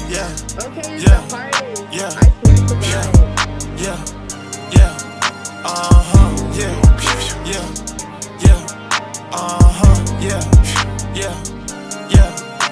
yeah, Okay, it's yeah, the hardest. yeah, I swear to yeah, God. yeah, yeah, yeah, yeah, yeah, yeah, yeah, yeah,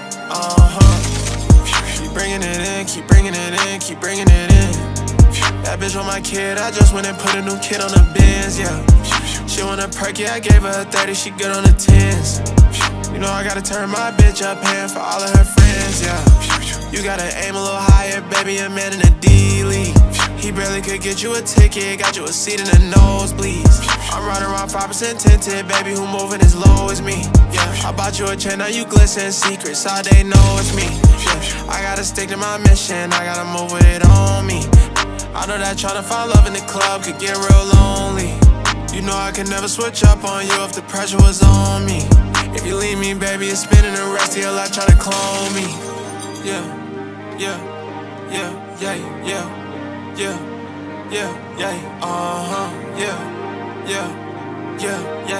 keep bringing it in, keep bringing it in, keep bringing it in. That bitch on my kid, I just went and put a new kid on the Benz, yeah. She want a perk, yeah, I gave her a 30, she good on the 10s. You know I gotta turn my bitch up, paying for all of her friends, yeah. You gotta aim a little higher, baby, a man in a D-League. He barely could get you a ticket, got you a seat in the nosebleeds. I'm riding around 5% tinted, baby, who moving as low as me, yeah. I bought you a chain, now you glisten, secrets, all they know it's me, yeah. I gotta stick to my mission, I gotta move with it on me. I know that tryna find love in the club could get real lonely. You know I could never switch up on you if the pressure was on me. If you leave me, baby, it's spinning the rest of your life tryna clone me. Yeah, yeah, yeah, yeah, yeah, yeah, yeah, yeah, yeah, yeah, yeah, yeah,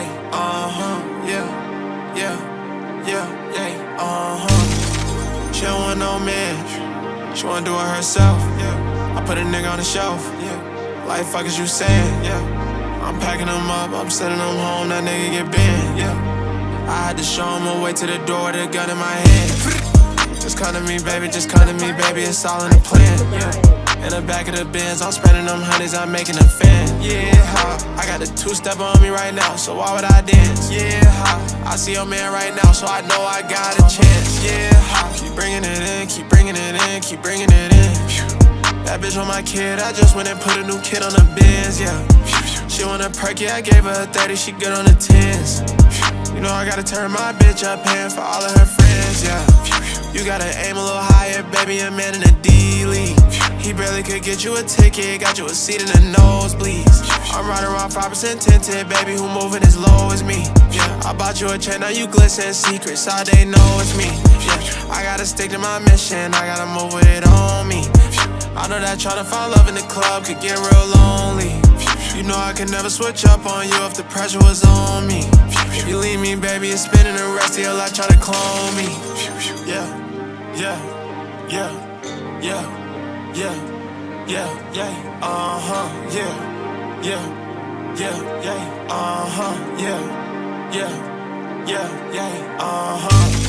yeah, yeah, yeah, yeah, She don't want no man, she wanna do it herself, yeah. I put a nigga on the shelf, yeah. Like fuck is you saying, yeah. I'm packing him up, I'm sending him home, that nigga get banned, yeah. I had to show him a way to the door with a gun in my hand. Just come to me, baby, just come to me, baby, it's all in the plan, yeah. In the back of the Benz, I'm spending them honeys, I'm making a fan, yeah. I got the two-step on me right now, so why would I dance, yeah. I see your man right now, so I know I got a chance, yeah. Keep bringing it in, keep bringing it in, keep bringing it in. That bitch on my kid, I just went and put a new kid on the Benz, yeah. She want a perk, yeah, I gave her a 30, she good on the 10s. You know I gotta turn my bitch up, paying for all of her friends, yeah. You gotta aim a little higher, baby, a man in a D-League. He barely could get you a ticket, got you a seat in the nosebleeds. I'm riding around 5% tinted, baby, who moving as low as me, yeah. I bought you a chain, now you glisten, secrets, all they know it's me, yeah. I gotta stick to my mission, I gotta move with it on me. I know that tryna find love in the club could get real lonely. You know I could never switch up on you if the pressure was on me. If you leave me, baby, it's spinning the rest of your life tryna clone me. Yeah, yeah, yeah, yeah, yeah, yeah, yeah, yeah, yeah, yeah, yeah, yeah, yeah, yeah, yeah,